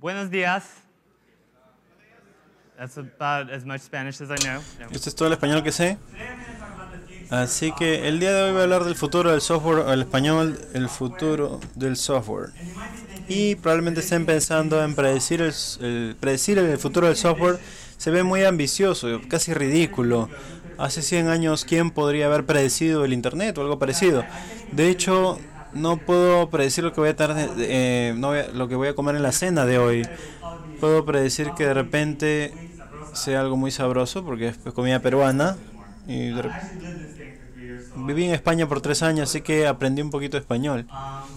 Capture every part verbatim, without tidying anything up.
Buenos días. That's about as much Spanish as I know. No. Este es todo el español que sé. Así que el día de hoy voy a hablar del futuro del software, el español, el futuro del software. Y probablemente estén pensando en predecir el, el, predecir el futuro del software. Se ve muy ambicioso, casi ridículo. Hace cien años, ¿quién podría haber predecido el Internet o algo parecido? De hecho, no puedo predecir lo que voy a, tarde, eh, no voy a lo que voy a comer en la cena de hoy. Puedo predecir que de repente sea algo muy sabroso, porque es comida peruana. Y de viví en España por tres años, así que aprendí un poquito de español.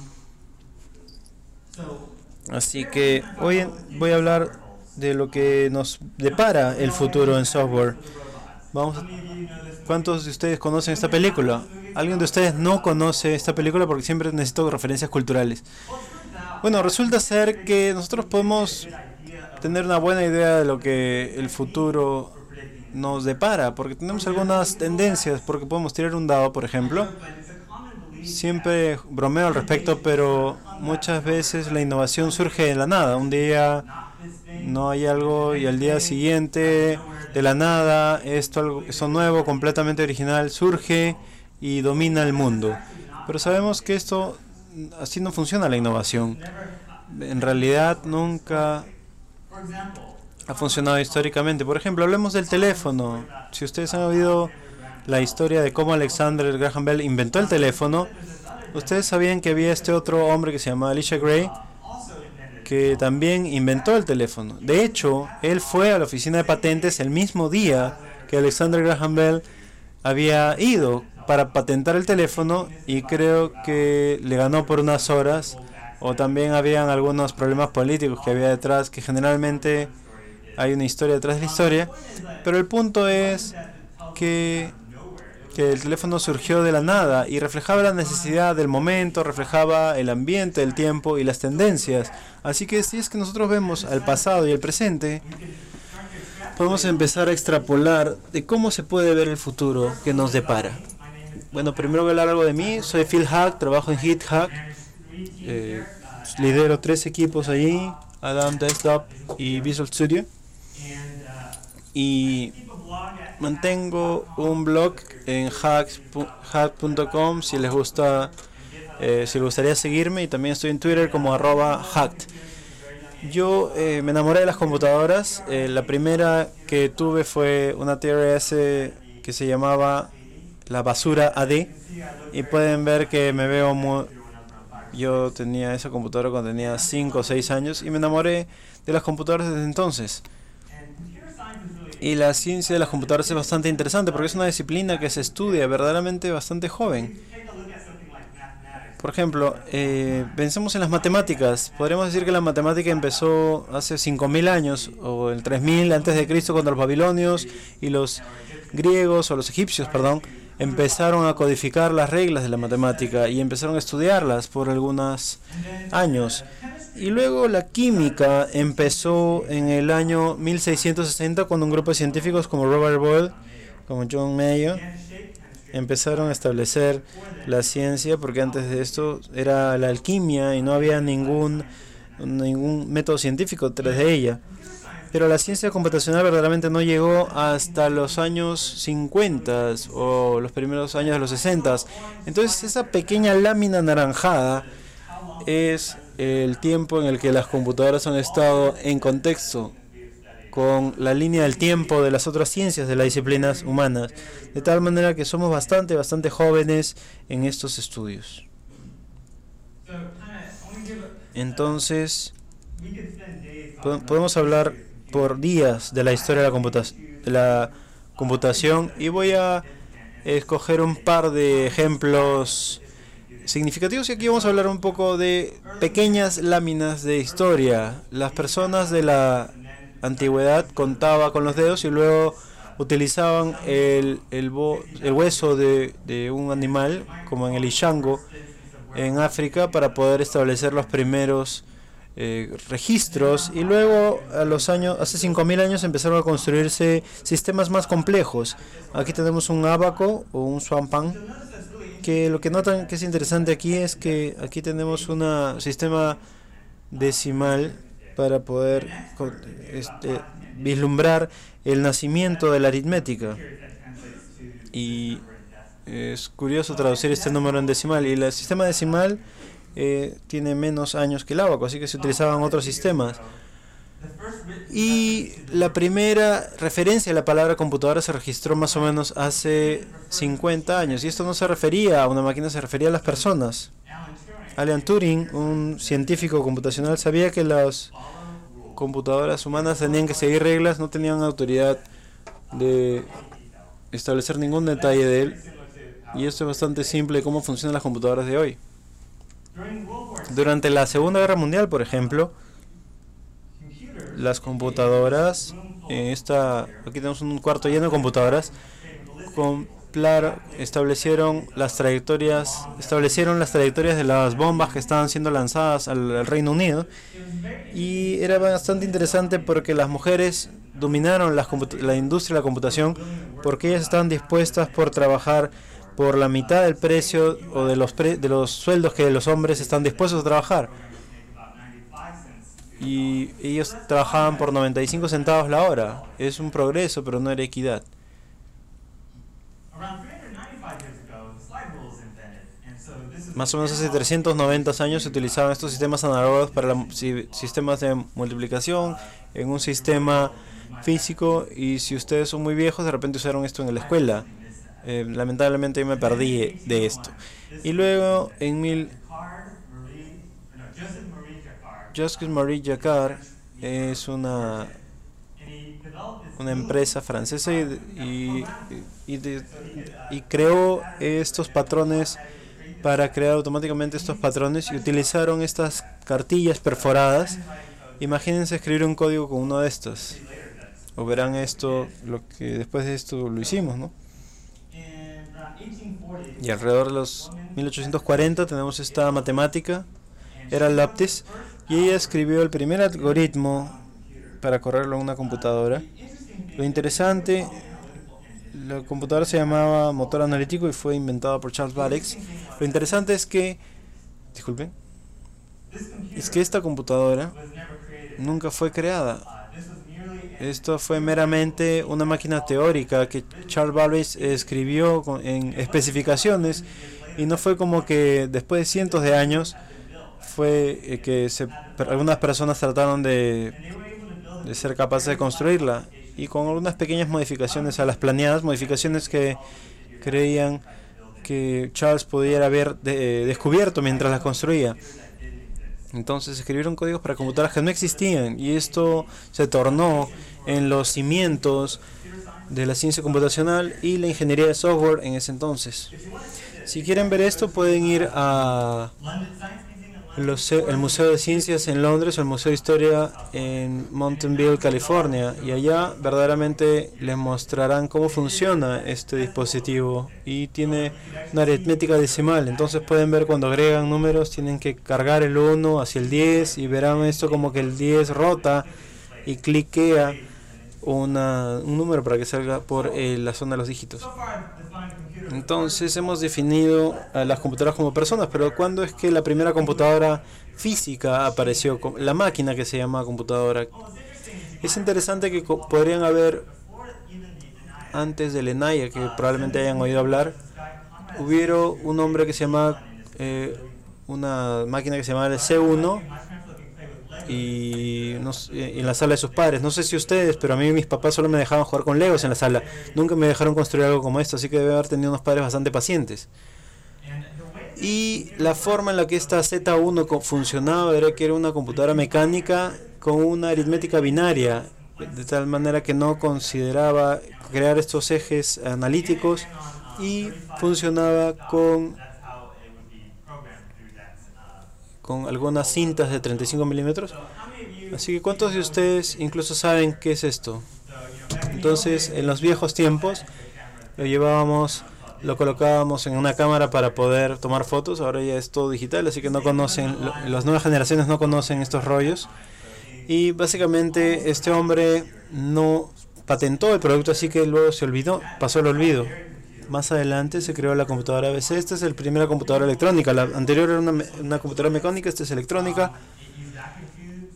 Así que hoy voy a hablar de lo que nos depara el futuro en software. Vamos a... ¿Cuántos de ustedes conocen esta película? ¿Alguien de ustedes no conoce esta película? Porque siempre necesito referencias culturales. Bueno, resulta ser que nosotros podemos tener una buena idea de lo que el futuro nos depara, porque tenemos algunas tendencias, porque podemos tirar un dado, por ejemplo. Siempre bromeo al respecto, pero muchas veces la innovación surge de la nada. Un día no hay algo y al día siguiente, de la nada, esto, algo, esto nuevo, completamente original, surge y domina el mundo. Pero sabemos que esto, así no funciona la innovación. En realidad nunca ha funcionado históricamente. Por ejemplo, hablemos del teléfono. Si ustedes han oído la historia de cómo Alexander Graham Bell inventó el teléfono, ustedes sabían que había este otro hombre que se llamaba Elisha Gray, que también inventó el teléfono. De hecho, él fue a la oficina de patentes el mismo día que Alexander Graham Bell había ido para patentar el teléfono, y creo que le ganó por unas horas, o también habían algunos problemas políticos que había detrás, que generalmente hay una historia detrás de la historia. Pero el punto es que que el teléfono surgió de la nada y reflejaba la necesidad del momento, reflejaba el ambiente, el tiempo y las tendencias. Así que si es que nosotros vemos al pasado y el presente, podemos empezar a extrapolar de cómo se puede ver el futuro que nos depara. Bueno, primero voy a hablar algo de mí. Soy Phil Haack, trabajo en GitHub, eh, lidero tres equipos allí, Adam Desktop y Visual Studio, y mantengo un blog en hack punto com si les gusta, eh, si les gustaría seguirme, y también estoy en Twitter como arroba hacked. Yo eh, me enamoré de las computadoras. Eh, la primera que tuve fue una T R S que se llamaba la basura A D, y pueden ver que me veo muy... Yo tenía esa computadora cuando tenía cinco o seis años y me enamoré de las computadoras desde entonces. Y la ciencia de las computadoras es bastante interesante porque es una disciplina que se estudia verdaderamente bastante joven. Por ejemplo, eh, pensemos en las matemáticas. Podríamos decir que la matemática empezó hace cinco mil años, o el tres mil antes de Cristo, cuando los babilonios y los griegos, o los egipcios, perdón, empezaron a codificar las reglas de la matemática y empezaron a estudiarlas por algunos años. Y luego la química empezó en el año mil seiscientos sesenta, cuando un grupo de científicos como Robert Boyle, como John Mayer, empezaron a establecer la ciencia, porque antes de esto era la alquimia y no había ningún, ningún método científico detrás de ella. Pero la ciencia computacional verdaderamente no llegó hasta los años cincuenta o los primeros años de los sesenta. Entonces esa pequeña lámina anaranjada es el tiempo en el que las computadoras han estado en contexto con la línea del tiempo de las otras ciencias, de las disciplinas humanas, de tal manera que somos bastante, bastante jóvenes en estos estudios. Entonces, podemos hablar por días de la historia de la, computa- de la computación, y voy a escoger un par de ejemplos significativos, y aquí vamos a hablar un poco de pequeñas láminas de historia. Las personas de la antigüedad contaban con los dedos y luego utilizaban el, el, bo, el hueso de, de un animal, como en el Ishango en África, para poder establecer los primeros eh, registros, y luego a los años, hace cinco mil años empezaron a construirse sistemas más complejos. Aquí tenemos un ábaco o un swampang, que lo que notan que es interesante aquí es que aquí tenemos un sistema decimal para poder este, vislumbrar el nacimiento de la aritmética. Y es curioso traducir este número en decimal. Y el sistema decimal eh, tiene menos años que el ábaco, así que se utilizaban otros sistemas. Y la primera referencia a la palabra computadora se registró más o menos hace cincuenta años. Y esto no se refería a una máquina, se refería a las personas. Alan Turing, un científico computacional, sabía que las computadoras humanas tenían que seguir reglas, no tenían autoridad de establecer ningún detalle de él. Y esto es bastante simple, cómo funcionan las computadoras de hoy. Durante la Segunda Guerra Mundial, por ejemplo, las computadoras, en esta, aquí tenemos un cuarto lleno de computadoras, con, claro, establecieron las trayectorias, establecieron las trayectorias de las bombas que estaban siendo lanzadas al, al Reino Unido, y era bastante interesante porque las mujeres dominaron las la industria de la computación porque ellas estaban dispuestas por trabajar por la mitad del precio o de los pre, de los sueldos que los hombres están dispuestos a trabajar. Y ellos trabajaban por noventa y cinco centavos la hora. Es un progreso, pero no era equidad. Más o menos hace trescientos noventa años se utilizaban estos sistemas análogos para la, si, sistemas de multiplicación en un sistema físico, y si ustedes son muy viejos de repente usaron esto en la escuela. Eh, lamentablemente yo me perdí de esto. Y luego en mil... Joseph Marie Jacquard es una una empresa francesa y, y, y, de, y creó estos patrones para crear automáticamente estos patrones, y utilizaron estas cartillas perforadas. Imagínense escribir un código con uno de estos, o verán esto, lo que después de esto lo hicimos, ¿no? Y alrededor de los mil ochocientos cuarenta tenemos esta matemática, era Laptis, y ella escribió el primer algoritmo para correrlo en una computadora. Lo interesante, la computadora se llamaba motor analítico y fue inventada por Charles Babbage. Lo interesante es que, disculpen, es que esta computadora nunca fue creada. Esto fue meramente una máquina teórica que Charles Babbage escribió en especificaciones, y no fue como que después de cientos de años fue eh, que se, algunas personas trataron de, de ser capaces de construirla, y con algunas pequeñas modificaciones a las planeadas, modificaciones que creían que Charles pudiera haber de, eh, descubierto mientras las construía. Entonces escribieron códigos para computadoras que no existían, y esto se tornó en los cimientos de la ciencia computacional y la ingeniería de software en ese entonces. Si quieren ver esto, pueden ir a los, el Museo de Ciencias en Londres o el Museo de Historia en Mountain View, California, y allá verdaderamente les mostrarán cómo funciona este dispositivo, y tiene una aritmética decimal. Entonces pueden ver cuando agregan números tienen que cargar el uno hacia el diez, y verán esto como que el diez rota y cliquea una, un número para que salga por eh, la zona de los dígitos. Entonces hemos definido a las computadoras como personas, pero ¿cuándo es que la primera computadora física apareció? La máquina que se llama computadora. Es interesante que podrían haber, antes del ENIAC, que probablemente hayan oído hablar, hubiera un hombre que se llama, eh, una máquina que se llamaba el C uno, y no sé, en la sala de sus padres. No sé si ustedes, pero a mí mis papás solo me dejaban jugar con Legos en la sala. Nunca me dejaron construir algo como esto, así que debe haber tenido unos padres bastante pacientes. Y la forma en la que esta Z uno funcionaba era que era una computadora mecánica con una aritmética binaria, de tal manera que no consideraba crear estos ejes analíticos, y funcionaba con con algunas cintas de treinta y cinco milímetros. Así que ¿cuántos de ustedes incluso saben qué es esto? Entonces, en los viejos tiempos lo llevábamos, lo colocábamos en una cámara para poder tomar fotos. Ahora ya es todo digital, así que no conocen, las nuevas generaciones no conocen estos rollos. Y básicamente este hombre no patentó el producto, así que luego se olvidó, pasó al olvido. Más adelante se creó la computadora A B C. Esta es la primera computadora electrónica. La anterior era una, una computadora mecánica, esta es electrónica.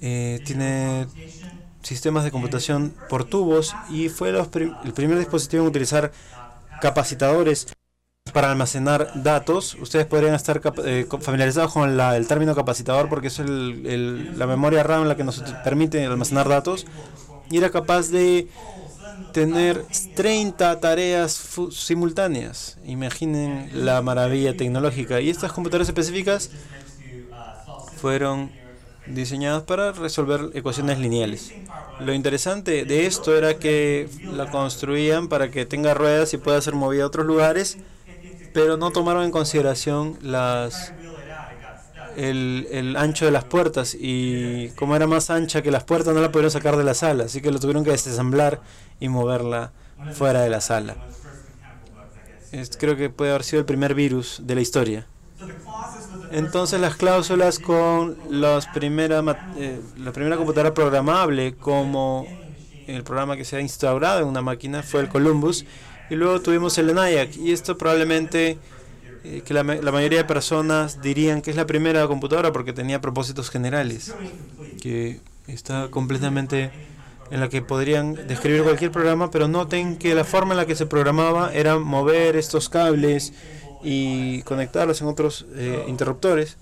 eh, tiene sistemas de computación por tubos y fue los prim el primer dispositivo en utilizar capacitadores para almacenar datos. Ustedes podrían estar eh, familiarizados con la, el término capacitador porque es el, el, la memoria RAM la que nos permite almacenar datos, y era capaz de tener treinta tareas simultáneas. Imaginen la maravilla tecnológica. Y estas computadoras específicas fueron diseñadas para resolver ecuaciones lineales. Lo interesante de esto era que la construían para que tenga ruedas y pueda ser movida a otros lugares, pero no tomaron en consideración las el, el ancho de las puertas, y como era más ancha que las puertas no la pudieron sacar de la sala, así que lo tuvieron que desensamblar y moverla fuera de la sala. Es, creo que puede haber sido el primer virus de la historia. Entonces las cláusulas con los primera, eh, la primera computadora programable, como el programa que se ha instaurado en una máquina, fue el Columbus, y luego tuvimos el ENIAC, y esto probablemente eh, que la, la mayoría de personas dirían que es la primera computadora porque tenía propósitos generales, que está completamente en la que podrían describir cualquier programa, pero noten que la forma en la que se programaba era mover estos cables y conectarlos en otros eh, interruptores.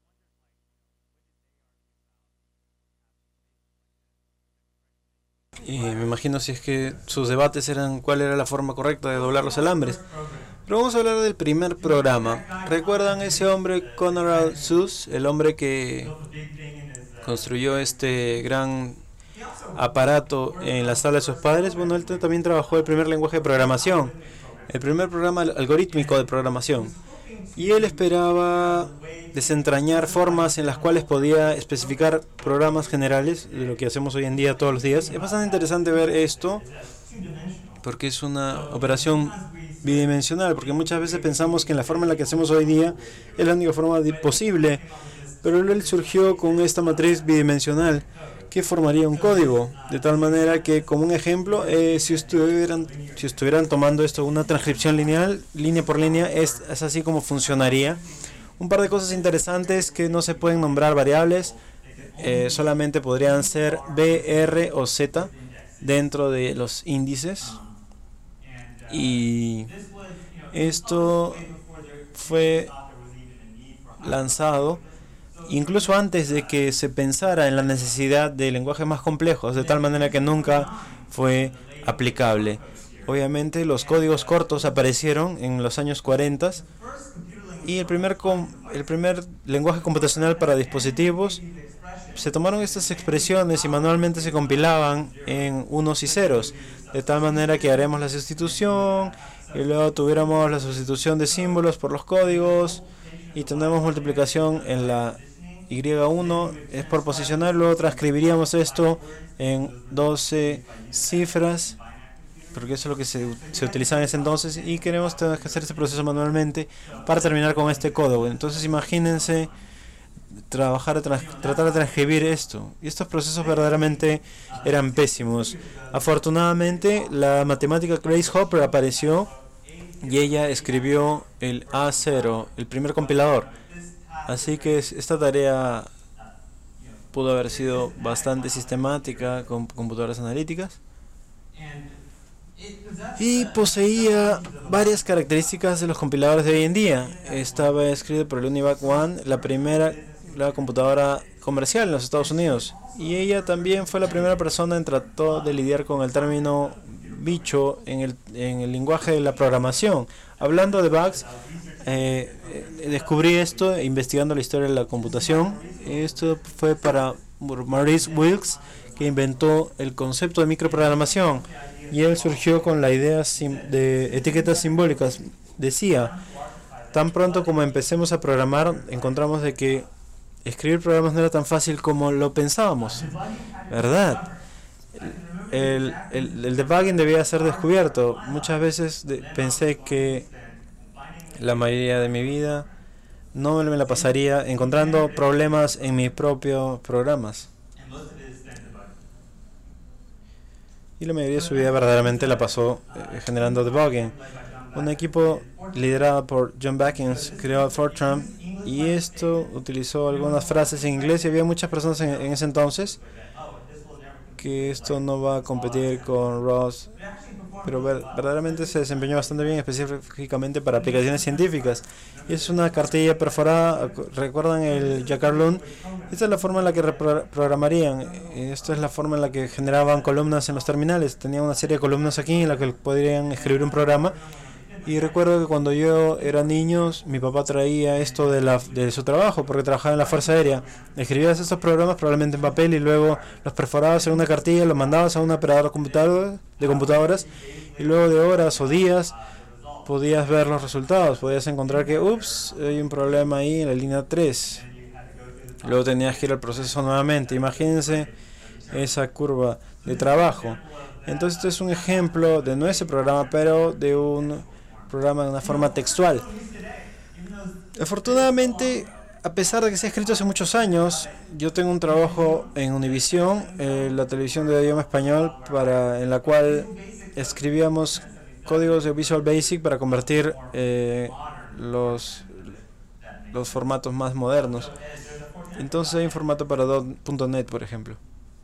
Y me imagino si es que sus debates eran cuál era la forma correcta de doblar los alambres. Pero vamos a hablar del primer programa. ¿Recuerdan ese hombre, Conrad Suss, el hombre que construyó este gran aparato en la sala de sus padres? Bueno, él también trabajó el primer lenguaje de programación, el primer programa algorítmico de programación, y él esperaba desentrañar formas en las cuales podía especificar programas generales, de lo que hacemos hoy en día todos los días. Es bastante interesante ver esto porque es una operación bidimensional, porque muchas veces pensamos que en la forma en la que hacemos hoy día es la única forma posible, pero él surgió con esta matriz bidimensional que formaría un código, de tal manera que, como un ejemplo, eh, si estuvieran si estuvieran tomando esto, una transcripción lineal, línea por línea, es, es así como funcionaría. Un par de cosas interesantes: que no se pueden nombrar variables, eh, solamente podrían ser B, R o Z dentro de los índices, y esto fue lanzado incluso antes de que se pensara en la necesidad de lenguajes más complejos, de tal manera que nunca fue aplicable. Obviamente los códigos cortos aparecieron en los años cuarenta, y el primer, com el primer lenguaje computacional para dispositivos, se tomaron estas expresiones y manualmente se compilaban en unos y ceros, de tal manera que haremos la sustitución y luego tuviéramos la sustitución de símbolos por los códigos, y tenemos multiplicación en la Y uno, es por posicionar, luego transcribiríamos esto en doce cifras, porque eso es lo que se, se utilizaba en ese entonces, y queremos tener que hacer este proceso manualmente para terminar con este código. Entonces imagínense trabajar, trans, tratar de transcribir esto, y estos procesos verdaderamente eran pésimos. Afortunadamente la matemática Grace Hopper apareció y ella escribió el A cero, el primer compilador. Así que esta tarea pudo haber sido bastante sistemática con computadoras analíticas, y poseía varias características de los compiladores de hoy en día. Estaba escrito por el Univac One, la primera la computadora comercial en los Estados Unidos, y ella también fue la primera persona en tratar de lidiar con el término bicho en el, en el lenguaje de la programación. Hablando de bugs, eh, descubrí esto investigando la historia de la computación. Esto fue para Maurice Wilkes, que inventó el concepto de microprogramación, y él surgió con la idea de etiquetas simbólicas. Decía: tan pronto como empecemos a programar, encontramos de que escribir programas no era tan fácil como lo pensábamos, ¿verdad? El, el, el debugging debía ser descubierto. Muchas veces de, pensé que la mayoría de mi vida no me la pasaría encontrando problemas en mis propios programas, y la mayoría de su vida verdaderamente la pasó eh, generando debugging. Un equipo liderado por John Backins creó Fortran y esto utilizó algunas frases en inglés y había muchas personas en, en ese entonces que esto no va a competir con Ross, pero ver, verdaderamente se desempeñó bastante bien, específicamente para aplicaciones científicas. Y es una cartilla perforada, ¿recuerdan el Jacquard Lund? Esta es la forma en la que reprogramarían, esta es la forma en la que generaban columnas en los terminales. Tenían una serie de columnas aquí en la que podrían escribir un programa. Y recuerdo que cuando yo era niño, mi papá traía esto de, la, de su trabajo, porque trabajaba en la Fuerza Aérea. Escribías estos programas probablemente en papel y luego los perforabas en una cartilla, los mandabas a un operador computador, de computadoras y luego de horas o días podías ver los resultados. Podías encontrar que, ups, hay un problema ahí en la línea tres. Luego tenías que ir al proceso nuevamente. Imagínense esa curva de trabajo. Entonces, este es un ejemplo de no ese programa, pero de un programa de una forma textual. Afortunadamente, a pesar de que se ha escrito hace muchos años, yo tengo un trabajo en Univision, eh, la televisión de idioma español, para, en la cual escribíamos códigos de Visual Basic para convertir eh, los, los formatos más modernos. Entonces hay un formato para punto net, por ejemplo.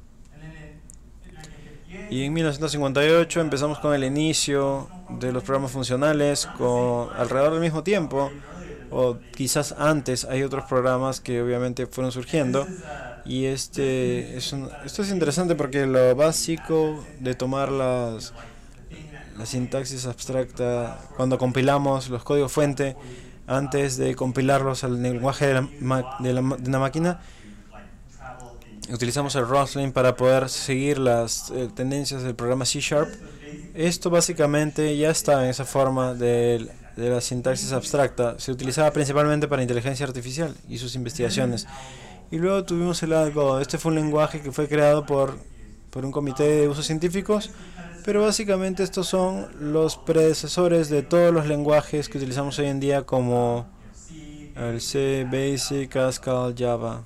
Y en mil novecientos cincuenta y ocho empezamos con el inicio de los programas funcionales, con alrededor del mismo tiempo, o quizás antes, hay otros programas que obviamente fueron surgiendo. Y este es un, esto es interesante porque lo básico de tomar las, la sintaxis abstracta, cuando compilamos los códigos fuente, antes de compilarlos al lenguaje de, la, de, la, de una máquina, utilizamos el Roslyn para poder seguir las eh, tendencias del programa C Sharp. Esto básicamente ya está en esa forma de, de la sintaxis abstracta. Se utilizaba principalmente para inteligencia artificial y sus investigaciones. Y luego tuvimos el algo. Este fue un lenguaje que fue creado por, por un comité de usos científicos, pero básicamente estos son los predecesores de todos los lenguajes que utilizamos hoy en día, como el C, Basic, Haskell, Java.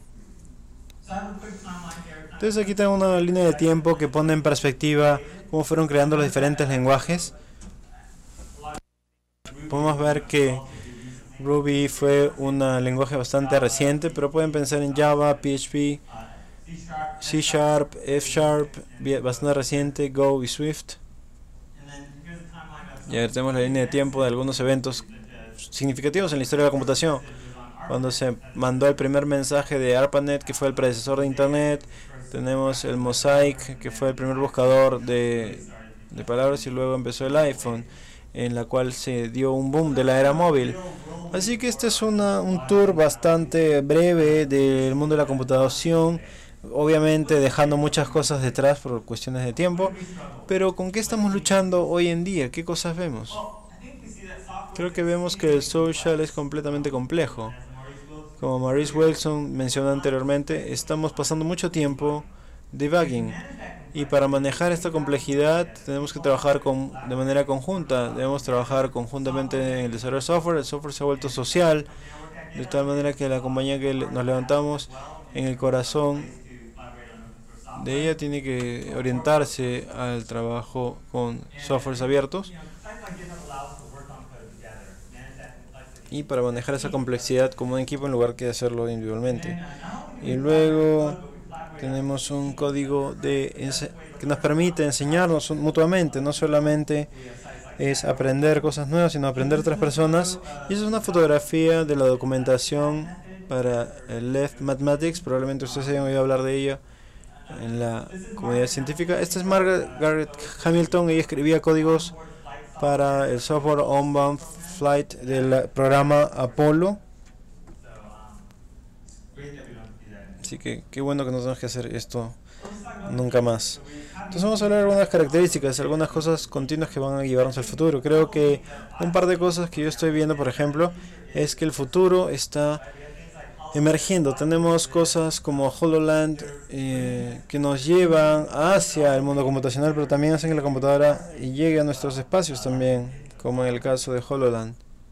Entonces aquí tengo una línea de tiempo que pone en perspectiva cómo fueron creando los diferentes lenguajes. Podemos ver que Ruby fue un lenguaje bastante reciente, pero pueden pensar en Java, P H P, C Sharp, F Sharp, bastante reciente, Go y Swift. Y a ver, tenemos la línea de tiempo de algunos eventos significativos en la historia de la computación. Cuando se mandó el primer mensaje de ARPANET, que fue el predecesor de Internet. Tenemos el Mosaic, que fue el primer buscador de, de palabras, y luego empezó el iPhone, en la cual se dio un boom de la era móvil. Así que este es una, un tour bastante breve del mundo de la computación, obviamente dejando muchas cosas detrás por cuestiones de tiempo, pero ¿con qué estamos luchando hoy en día? ¿Qué cosas vemos? Creo que vemos que el social es completamente complejo. Como Maurice Wilson mencionó anteriormente, estamos pasando mucho tiempo debugging. Y para manejar esta complejidad tenemos que trabajar con, de manera conjunta. Debemos trabajar conjuntamente en el desarrollo de software. El software se ha vuelto social, de tal manera que la compañía que nos levantamos en el corazón de ella tiene que orientarse al trabajo con softwares abiertos. Y para manejar esa complejidad como un equipo en lugar que hacerlo individualmente. Y luego tenemos un código de que nos permite enseñarnos mutuamente, no solamente es aprender cosas nuevas, sino aprender de otras personas. Y esa es una fotografía de la documentación para el Left Mathematics, probablemente ustedes hayan oído hablar de ella en la comunidad científica. Esta es Margaret Hamilton, ella escribía códigos para el software Onbound Flight del programa Apolo. Así que qué bueno que no tenemos que hacer esto nunca más. Entonces vamos a hablar de algunas características, algunas cosas continuas que van a llevarnos al futuro. Creo que un par de cosas que yo estoy viendo, por ejemplo, es que el futuro está emergiendo. Tenemos cosas como HoloLand eh, que nos llevan hacia el mundo computacional, pero también hacen que la computadora llegue a nuestros espacios también, como en el caso de HoloLand.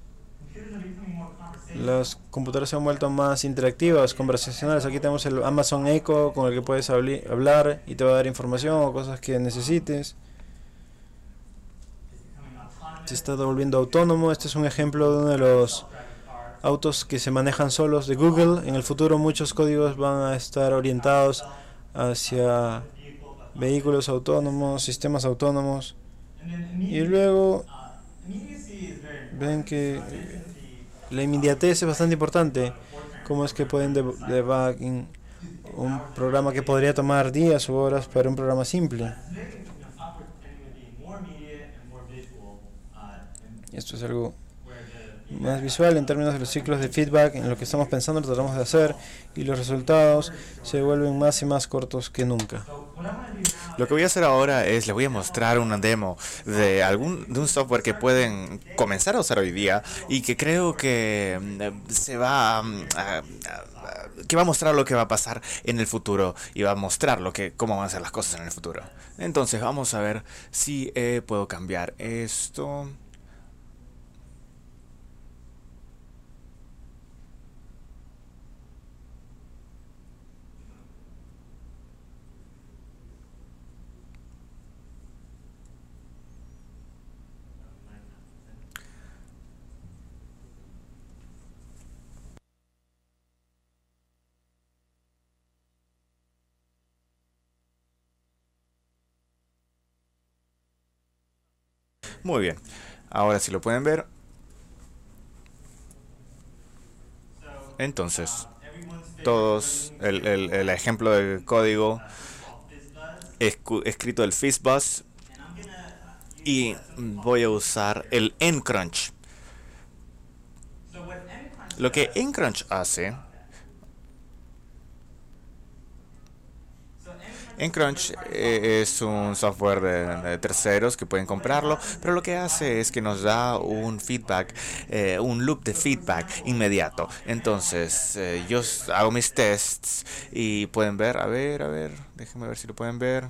Las computadoras se han vuelto más interactivas, conversacionales. Aquí tenemos el Amazon Echo con el que puedes hablar y te va a dar información o cosas que necesites. se está volviendo autónomo. Este es un ejemplo de uno de los autos que se manejan solos de Google. En el futuro muchos códigos van a estar orientados hacia vehículos autónomos, sistemas autónomos. Y luego ven que la inmediatez es bastante importante. Cómo es que pueden debugging un programa que podría tomar días o horas para un programa simple. Esto es algo más visual en términos de los ciclos de feedback. En lo que estamos pensando lo tratamos de hacer y los resultados se vuelven más y más cortos que nunca. Lo que voy a hacer ahora es, les voy a mostrar una demo de algún de un software que pueden comenzar a usar hoy día y que creo que mm, se va a, a- a- que va a mostrar lo que va a pasar en el futuro y va a mostrar lo que cómo van a ser las cosas en el futuro. Entonces vamos a ver si eh, puedo cambiar esto. Muy bien. Ahora si lo pueden ver. Entonces, todos el, el- el ejemplo del código escu- escrito del Fizzbuzz y voy a usar el Ncrunch. Lo que Ncrunch hace, Ncrunch eh, es un software de, de terceros que pueden comprarlo, pero lo que hace es que nos da un feedback, eh, un loop de feedback inmediato. Entonces, eh, yo s- hago mis tests y pueden ver, a ver, a ver, déjenme ver si lo pueden ver.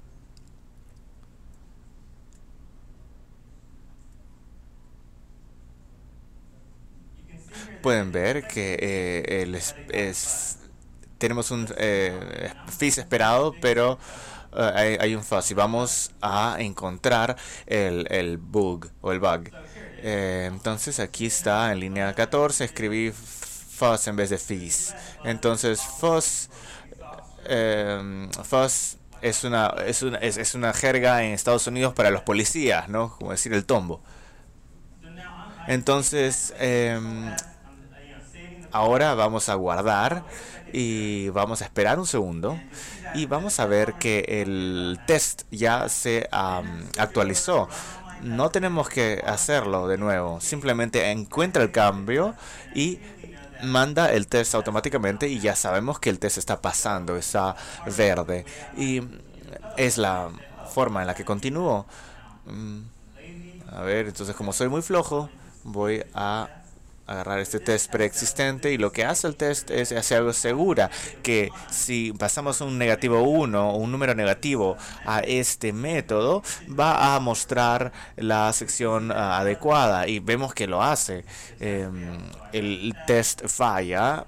Pueden ver que eh, el es, es- tenemos un eh, fizz esperado, pero eh, hay, hay un fuzz y vamos a encontrar el, el bug o el bug. Eh, entonces aquí está en línea catorce, escribí fuzz en vez de fizz. Entonces fuzz, eh, fuzz es una, es, una, es, es una jerga en Estados Unidos para los policías, ¿no? Como decir el tombo. Entonces, em, ahora vamos a guardar y vamos a esperar un segundo y vamos a ver que el test ya se am, actualizó. No tenemos que hacerlo de nuevo, simplemente encuentra el cambio y manda el test automáticamente y ya sabemos que el test está pasando, está verde y es la forma en la que continúo. Mm, A ver, entonces como soy muy flojo, voy a agarrar este test preexistente y lo que hace el test es hacer algo segura que si pasamos un negativo uno o un número negativo a este método va a mostrar la sección ah, adecuada y vemos que lo hace. Em, el test falla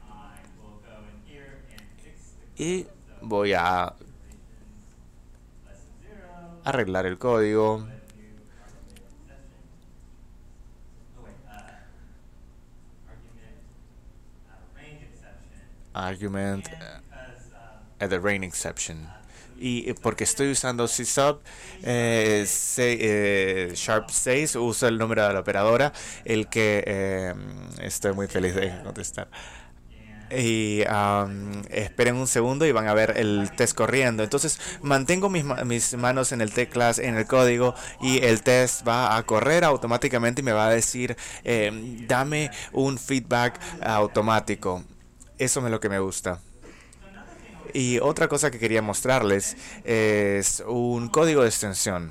y voy a arreglar el código. Argument at the rain exception. Y eh, porque estoy usando Sysub, eh, se- eh, Sharp seis usa el número de la operadora, el que eh, estoy muy feliz de contestar. Y am, esperen un segundo y van a ver el test corriendo. Entonces mantengo mis, ma- mis manos en el teclas, en el código y el test va a correr automáticamente y me va a decir, eh, dame un feedback automático. Eso es lo que me gusta. Y otra cosa que quería mostrarles es un código de extensión.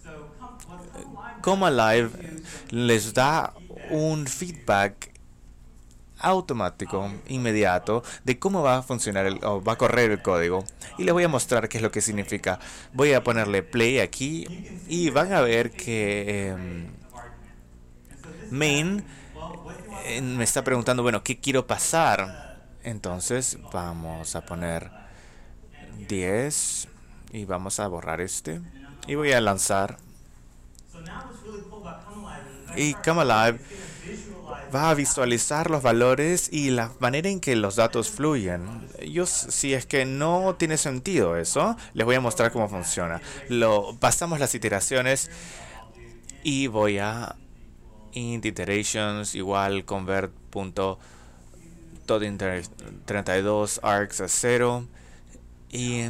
Como Live les da un feedback automático, inmediato, de cómo va a funcionar el, o va a correr el código. Y les voy a mostrar qué es lo que significa. Voy a ponerle play aquí y van a ver que em, main eh, me está preguntando, bueno, ¿qué quiero pasar? Entonces vamos a poner diez y vamos a borrar este y voy a lanzar. Y Camalive va a visualizar los valores y la manera en que los datos fluyen. Yo, si es que no tiene sentido eso, les voy a mostrar cómo funciona. Lo, pasamos las iteraciones y voy a int iterations igual convert punto todo treinta y dos args a cero. Y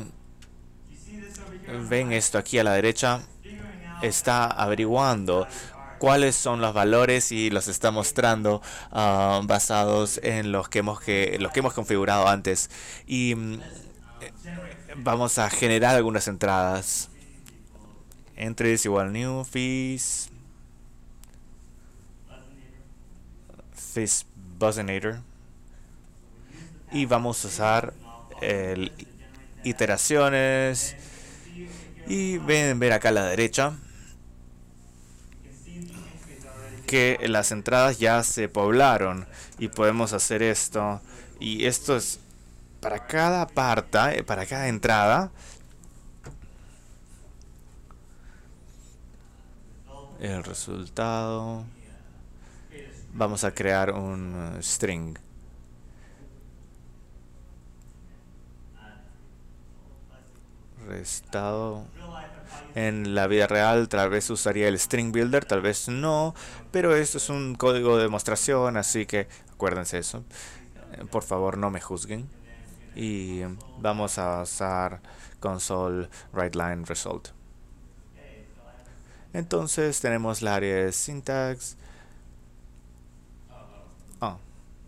ven esto aquí a la derecha. Está averiguando cuáles son los valores y los está mostrando uh, basados en los que hemos que los que hemos configurado antes. Y mm, vamos a generar algunas entradas. Entries igual new fees. Fees Buzzinator. Y vamos a usar el iteraciones. Y ven ver acá a la derecha que las entradas ya se poblaron y podemos hacer esto. Y esto es para cada parte, para cada entrada. El resultado. Vamos a crear un string. Estado en la vida real tal vez usaría el string builder, tal vez no, pero esto es un código de demostración, así que acuérdense eso. Por favor, no me juzguen. Y vamos a usar console writeLine result. Entonces tenemos la área de syntax. Oh.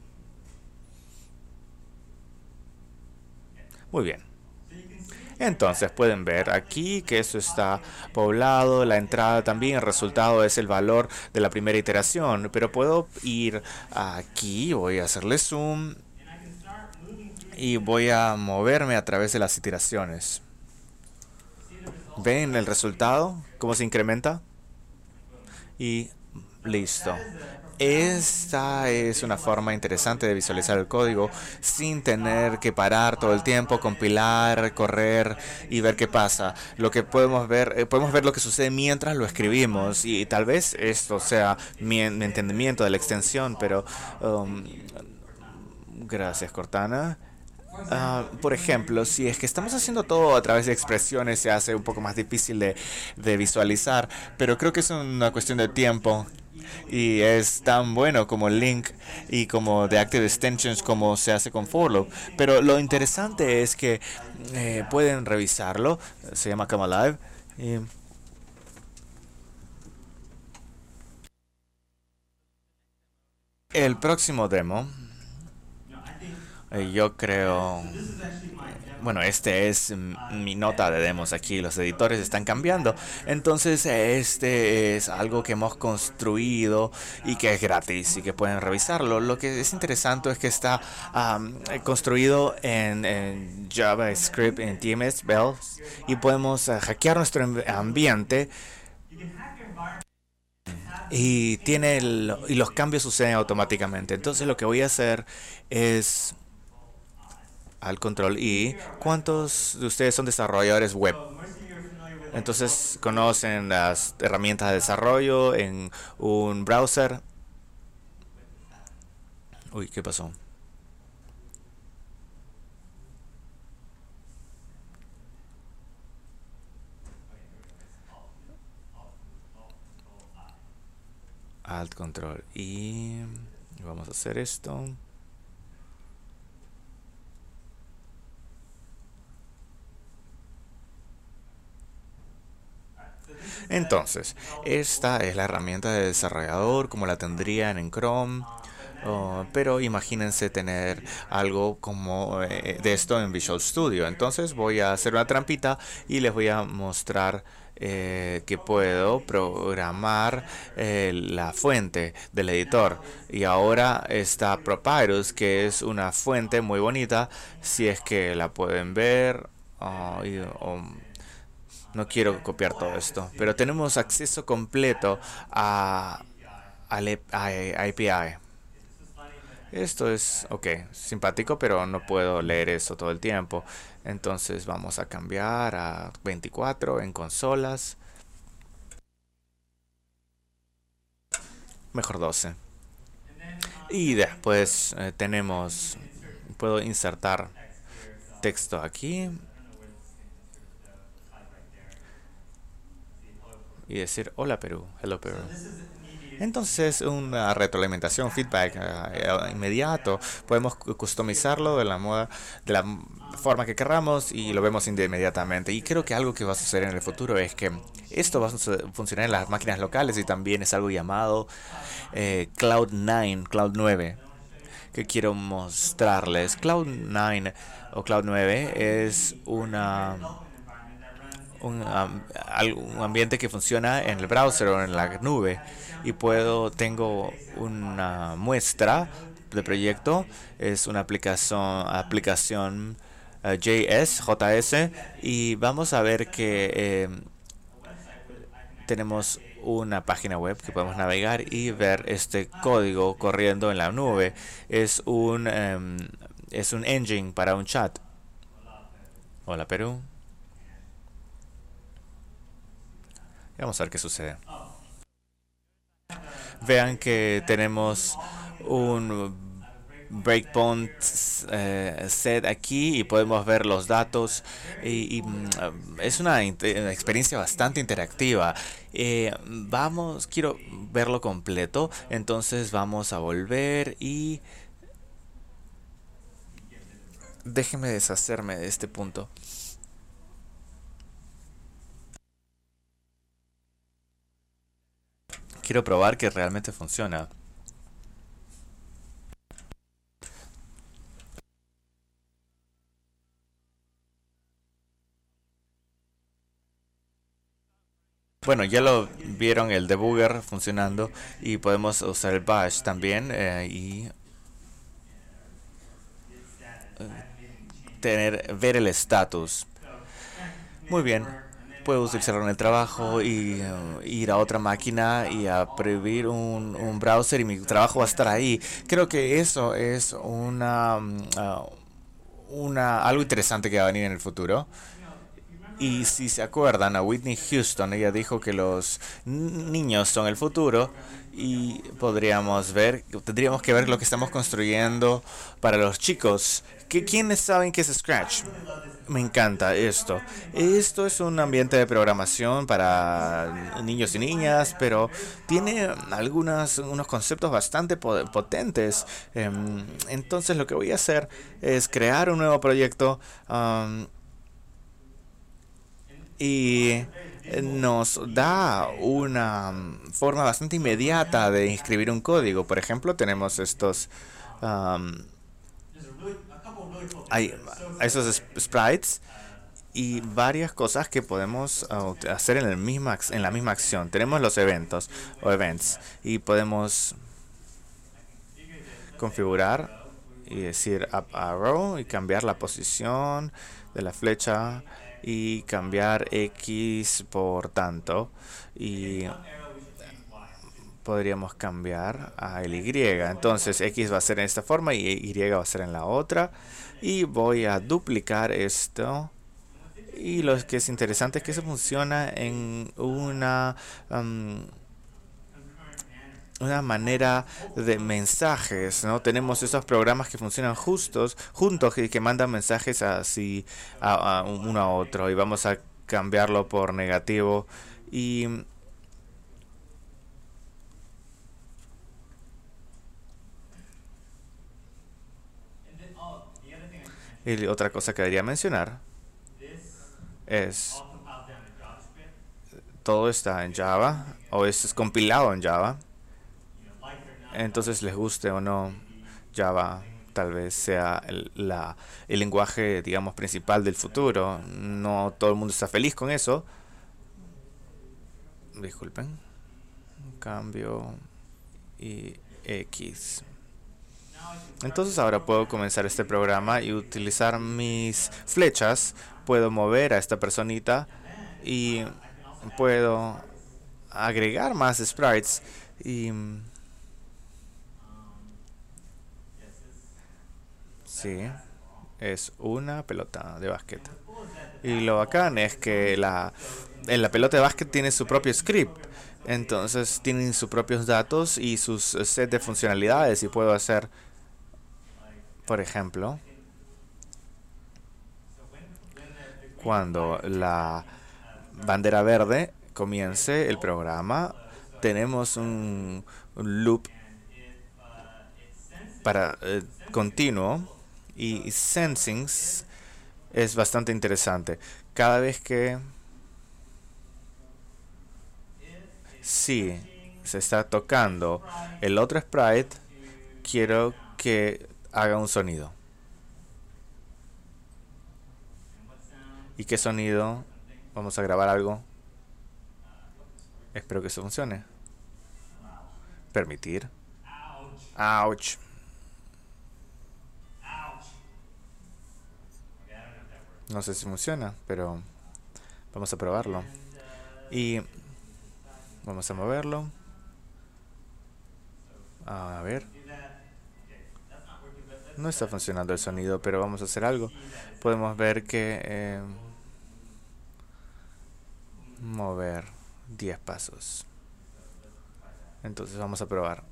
Muy bien. Entonces pueden ver aquí que eso está poblado, la entrada también, el resultado es el valor de la primera iteración, pero puedo ir aquí, voy a hacerle zoom y voy a moverme a través de las iteraciones. ¿Ven el resultado? ¿Cómo se incrementa? Y listo. Esta es una forma interesante de visualizar el código sin tener que parar todo el tiempo, compilar, correr y ver qué pasa. Lo que podemos ver, eh, podemos ver lo que sucede mientras lo escribimos y, y tal vez esto sea mi, mi entendimiento de la extensión, pero um, gracias, Cortana. Uh, por ejemplo, si es que estamos haciendo todo a través de expresiones, se hace un poco más difícil de, de visualizar, pero creo que es una cuestión de tiempo. Y es tan bueno como link y como de active extensions como se hace con for loop. Pero lo interesante es que eh, pueden revisarlo. Se llama Camalive. Y el próximo demo, eh, yo creo... Bueno, este es mi nota de demos aquí, los editores están cambiando. Entonces, este es algo que hemos construido y que es gratis y que pueden revisarlo. Lo que es interesante es que está um, construido en, en JavaScript, en T M S, Bells, y podemos uh, hackear nuestro ambiente. Y, tiene el, y los cambios suceden automáticamente. Entonces, lo que voy a hacer es... al control I. ¿Cuántos de ustedes son desarrolladores web? Entonces conocen las herramientas de desarrollo en un browser. Uy, ¿qué pasó? Alt control I. Vamos a hacer esto. Entonces, esta es la herramienta de desarrollador como la tendrían en Chrome, uh, pero imagínense tener algo como eh, de esto en Visual Studio. Entonces voy a hacer una trampita y les voy a mostrar eh, que puedo programar eh, la fuente del editor. Y ahora está Papyrus, que es una fuente muy bonita, si es que la pueden ver. Uh, y, um, No quiero copiar todo esto, pero tenemos acceso completo a, a la A P I. Esto es, ok, simpático, pero no puedo leer eso todo el tiempo. Entonces vamos a cambiar a veinticuatro en consolas. Mejor doce. Y después eh, tenemos, puedo insertar texto aquí y decir hola Perú, hello Perú. Entonces una retroalimentación, feedback uh, inmediato. Podemos customizarlo de la moda, de la forma que queramos y lo vemos inmediatamente. Y creo que algo que va a suceder en el futuro es que esto va a funcionar en las máquinas locales y también es algo llamado eh, Cloud nueve, Cloud nueve, que quiero mostrarles. Cloud nueve o Cloud nueve es una un, um, un ambiente que funciona en el browser o en la nube. Y puedo, tengo una muestra de proyecto, es una aplicación, aplicación uh, J S, J S, y vamos a ver que eh, tenemos una página web que podemos navegar y ver este código corriendo en la nube. Es un, um, es un engine para un chat. Hola Perú. Y vamos a ver qué sucede. Vean que tenemos un breakpoint eh, set aquí y podemos ver los datos y, y es una, una experiencia bastante interactiva. Eh, vamos, quiero verlo completo, entonces vamos a volver y déjenme deshacerme de este punto. Quiero probar que realmente funciona. Bueno, ya lo vieron el debugger funcionando y podemos usar el bash también eh, y tener ver el estatus. Muy bien. Puedo utilizarlo en el trabajo y uh, ir a otra máquina y abrir un, un browser y mi trabajo va a estar ahí. Creo que eso es una, uh, una algo interesante que va a venir en el futuro. Y si se acuerdan, a Whitney Houston, ella dijo que los niños son el futuro y podríamos ver, tendríamos que ver lo que estamos construyendo para los chicos. ¿Qué, ¿Quiénes saben qué es Scratch? Me encanta esto. Esto es un ambiente de programación para niños y niñas, pero tiene algunas, unos conceptos bastante potentes. Entonces lo que voy a hacer es crear un nuevo proyecto um, y nos da una forma bastante inmediata de inscribir un código. Por ejemplo, tenemos estos... Um, hay esos sprites y varias cosas que podemos uh, hacer en, el misma, en la misma acción. Tenemos los eventos o events y podemos configurar y decir up arrow y cambiar la posición de la flecha y cambiar X por tanto y podríamos cambiar a el Y. Entonces X va a ser en esta forma y Y va a ser en la otra. Y voy a duplicar esto. Y lo que es interesante es que eso funciona en una um, una manera de mensajes, ¿no? Tenemos esos programas que funcionan justos, juntos y que mandan mensajes así a, a uno a otro. Y vamos a cambiarlo por negativo. Y Y otra cosa que debería mencionar es todo está en Java o es compilado en Java. Entonces les guste o no, Java tal vez sea el, la, el lenguaje, digamos, principal del futuro. No todo el mundo está feliz con eso. Disculpen. Cambio y X. Entonces ahora puedo comenzar este programa y utilizar mis flechas. Puedo mover a esta personita y puedo agregar más sprites y sí, es una pelota de básquet. Y lo bacán es que la, en la pelota de básquet tiene su propio script. Entonces tienen sus propios datos y sus eh, set de funcionalidades y puedo hacer, por ejemplo, cuando la bandera verde comience el programa, tenemos un, un loop para eh, continuo y sensings es bastante interesante. Cada vez que si se está tocando el otro sprite, quiero que haga un sonido. ¿Y qué sonido? Vamos a grabar algo. Espero que eso funcione. Permitir. Ouch. No sé si funciona, pero vamos a probarlo. Y vamos a moverlo. A ver. No está funcionando el sonido, pero vamos a hacer algo. Podemos ver que eh, mover diez pasos. Entonces vamos a probar.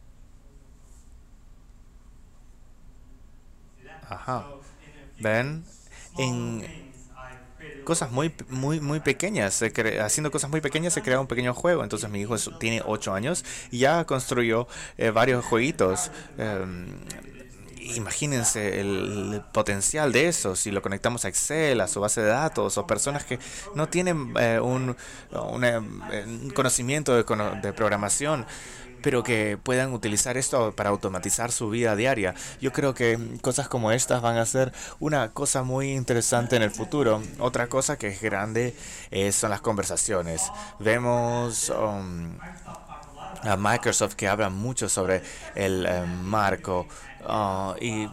Ajá. ¿Ven? En cosas muy muy muy pequeñas, se cre haciendo cosas muy pequeñas se crea un pequeño juego. Entonces mi hijo es, tiene ocho años y ya construyó eh, varios jueguitos. Eh, Imagínense el, el potencial de eso si lo conectamos a Excel, a su base de datos, o personas que no tienen eh, un, una, un conocimiento de, de programación, pero que puedan utilizar esto para automatizar su vida diaria. Yo creo que cosas como estas van a ser una cosa muy interesante en el futuro. Otra cosa que es grande eh, son las conversaciones. Vemos um, a Microsoft que habla mucho sobre el eh, marco uh, y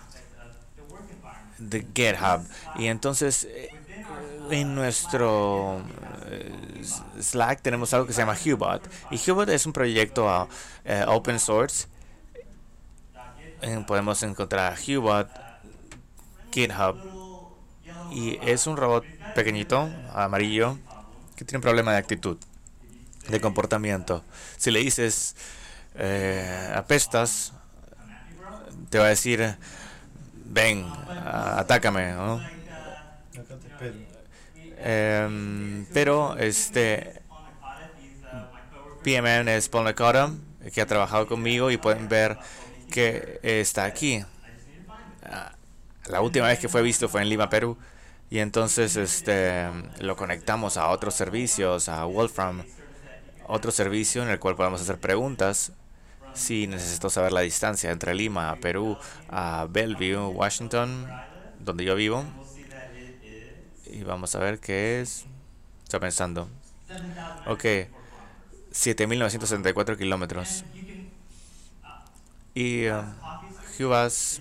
de GitHub. Y entonces eh, en nuestro eh, Slack tenemos algo que se llama Hubot. Y Hubot es un proyecto uh, uh, open source. Eh, podemos encontrar Hubot, GitHub. Y es un robot pequeñito, amarillo, que tiene un problema de actitud, de comportamiento. Si le dices eh, apestas, te va a decir ven, a, atácame, ¿no? Eh, pero este P M N es Paul Nakata, que ha trabajado conmigo, y pueden ver que está aquí. La última vez que fue visto fue en Lima, Perú, y entonces este lo conectamos a otros servicios, a Wolfram, otro servicio en el cual podemos hacer preguntas. Si necesito saber la distancia entre Lima, Perú, a Bellevue, Washington, donde yo vivo. Y vamos a ver qué es. Está pensando. Ok. siete mil novecientos setenta y cuatro kilómetros. Y uh, Cubas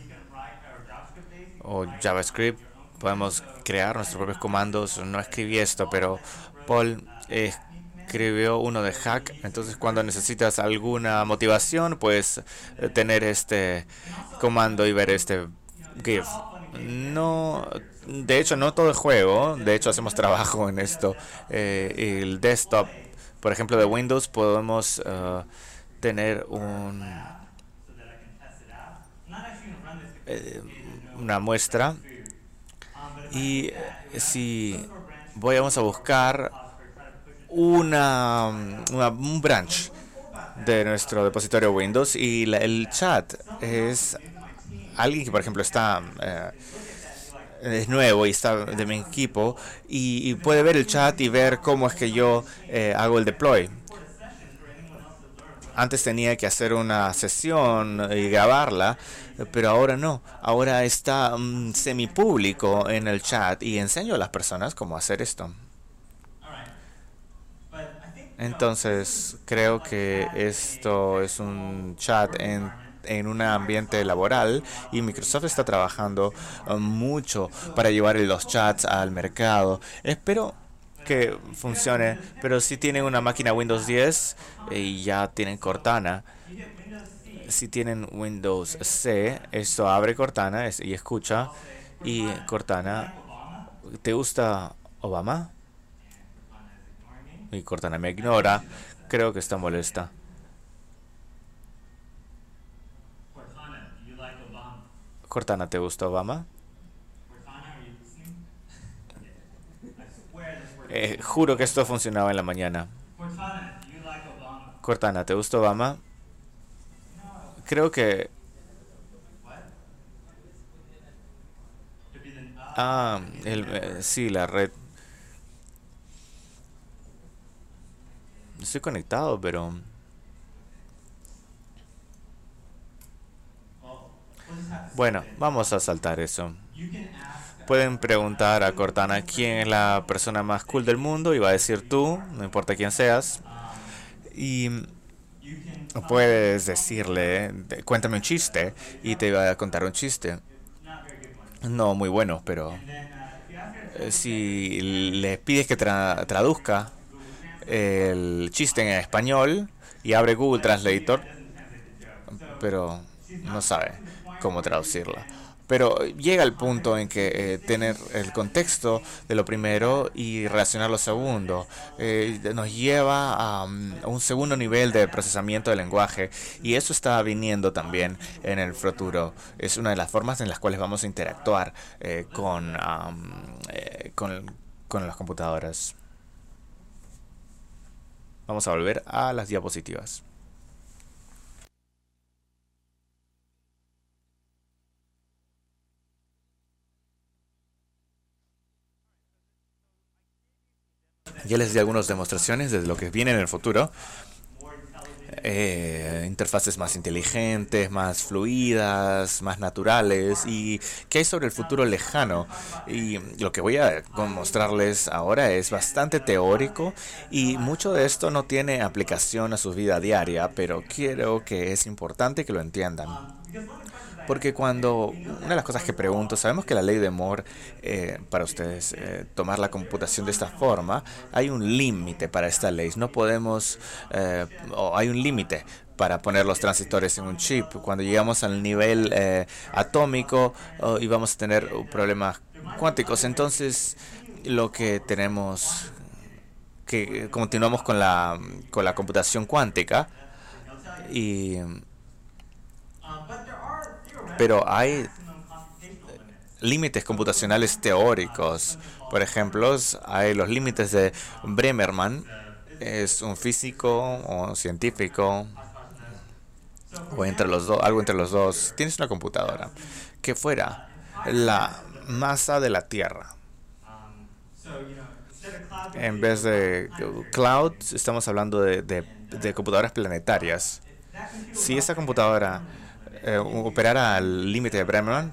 o JavaScript, podemos crear nuestros propios comandos. No escribí esto, pero Paul escribió uno de hack. Entonces cuando necesitas alguna motivación, puedes tener este comando y ver este GIF. No, de hecho no todo el juego, de hecho hacemos trabajo en esto. Eh, el desktop, por ejemplo, de Windows, podemos uh, tener un eh, una muestra, y si voy vamos a buscar una, una un branch de nuestro repositorio Windows, y la, el chat es alguien que, por ejemplo, está eh, es nuevo y está de mi equipo, y, y puede ver el chat y ver cómo es que yo eh, hago el deploy. Antes tenía que hacer una sesión y grabarla, pero ahora no. Ahora está um, semipúblico en el chat y enseño a las personas cómo hacer esto. Entonces, creo que esto es un chat en, en un ambiente laboral, y Microsoft está trabajando uh, mucho para llevar los chats al mercado. Espero que funcione, pero si tienen una máquina Windows diez y eh, ya tienen Cortana, si tienen Windows C, esto abre Cortana es, y escucha, y Cortana, ¿te gusta Obama? Y Cortana me ignora. Creo que está molesta. Cortana, ¿te gusta Obama? Eh, juro que esto funcionaba en la mañana. Cortana, ¿te gusta Obama? Creo que... Ah, el, eh, sí, la red. Estoy conectado, pero... Bueno, vamos a saltar eso. Pueden preguntar a Cortana quién es la persona más cool del mundo y va a decir tú, no importa quién seas. Y puedes decirle, cuéntame un chiste y te va a contar un chiste. No muy bueno, pero eh, si le pides que tra traduzca el chiste en español y abre Google Translator, pero no sabe cómo traducirla. Pero llega el punto en que eh, tener el contexto de lo primero y relacionar lo segundo eh, nos lleva a, um, a un segundo nivel de procesamiento del lenguaje, y eso está viniendo también en el futuro. Es una de las formas en las cuales vamos a interactuar eh, con, um, eh, con, con las computadoras. Vamos a volver a las diapositivas. Ya les di algunas demostraciones de lo que viene en el futuro. Eh, interfaces más inteligentes, más fluidas, más naturales. ¿Y qué hay sobre el futuro lejano? Y lo que voy a mostrarles ahora es bastante teórico y mucho de esto no tiene aplicación a su vida diaria, pero creo que es importante que lo entiendan. Porque cuando, una de las cosas que pregunto, sabemos que la ley de Moore, eh, para ustedes, eh, tomar la computación de esta forma, hay un límite para esta ley. No podemos, eh, o hay un límite para poner los transistores en un chip. Cuando llegamos al nivel eh, atómico, oh, y vamos a tener problemas cuánticos. Entonces, lo que tenemos, que continuamos con la, con la computación cuántica, y... pero hay límites computacionales teóricos. Por ejemplo, hay los límites de Bremerman. Es un físico o científico, o entre los dos, algo entre los dos. Tienes una computadora que fuera la masa de la Tierra. En vez de cloud, estamos hablando de, de, de computadoras planetarias. Si esa computadora Eh, operara al límite de Bremerman,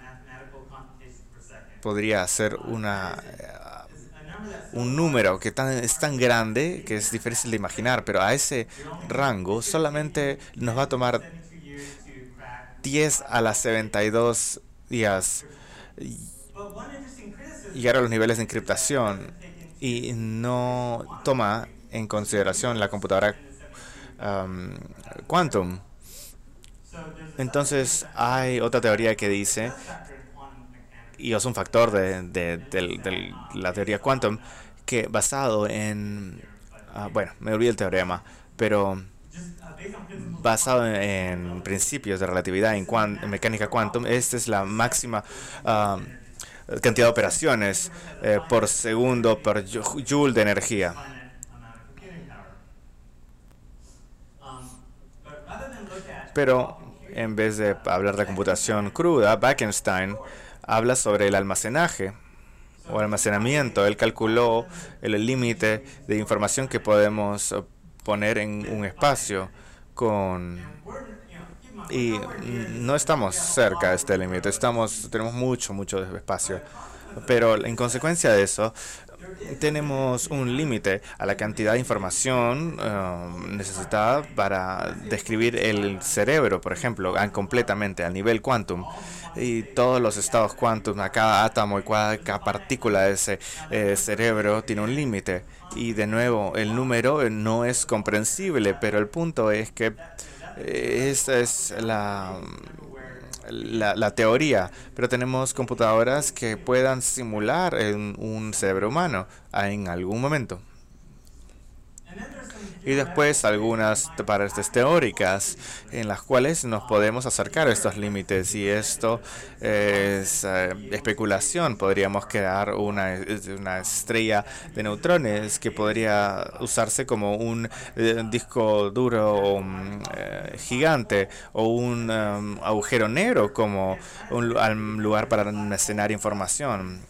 podría ser una uh, un número que tan, es tan grande que es difícil de imaginar, pero a ese rango solamente nos va a tomar diez a la setenta y dos días llegar a los niveles de encriptación, y no toma en consideración la computadora um, quantum. Entonces hay otra teoría que dice, y es un factor de, de, de, de la teoría quantum, que basado en, uh, bueno, me olvidé el teorema, pero basado en, en principios de relatividad en, cuan, en mecánica quantum, esta es la máxima uh, cantidad de operaciones eh, por segundo por joule de energía. Pero en vez de hablar de computación cruda, Bekenstein habla sobre el almacenaje o almacenamiento. Él calculó el límite de información que podemos poner en un espacio con... y no estamos cerca de este límite, estamos, tenemos mucho, mucho espacio. Pero en consecuencia de eso, tenemos un límite a la cantidad de información uh, necesitada para describir el cerebro, por ejemplo, completamente a nivel quantum. Y todos los estados quantum, a cada átomo y cada, cada partícula de ese eh, cerebro tiene un límite. Y de nuevo, el número no es comprensible, pero el punto es que eh, esa es la... La, la teoría, pero tenemos computadoras que puedan simular un, un cerebro humano en algún momento. y después algunas partes teóricas en las cuales nos podemos acercar a estos límites, y esto es eh, especulación. Podríamos crear una, una estrella de neutrones que podría usarse como un eh, disco duro um, eh, gigante, o un um, agujero negro como un lu- al- lugar para almacenar información.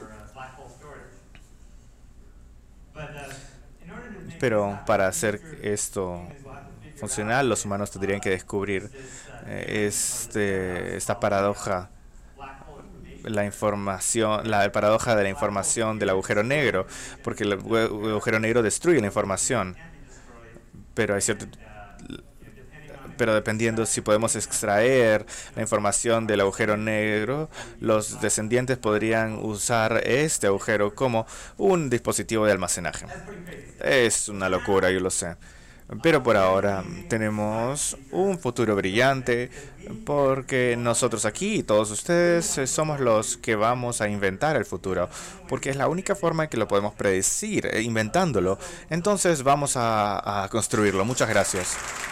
Pero para hacer esto funcional, los humanos tendrían que descubrir eh, este, esta paradoja, la información, la paradoja de la información del agujero negro, porque el agu- agujero negro destruye la información, pero hay cierto, pero dependiendo si podemos extraer la información del agujero negro, los descendientes podrían usar este agujero como un dispositivo de almacenaje. Es una locura, yo lo sé. Pero por ahora tenemos un futuro brillante, porque nosotros aquí y todos ustedes eh, somos los que vamos a inventar el futuro, porque es la única forma en que lo podemos predecir, eh, inventándolo. Entonces vamos a, a construirlo. Muchas gracias.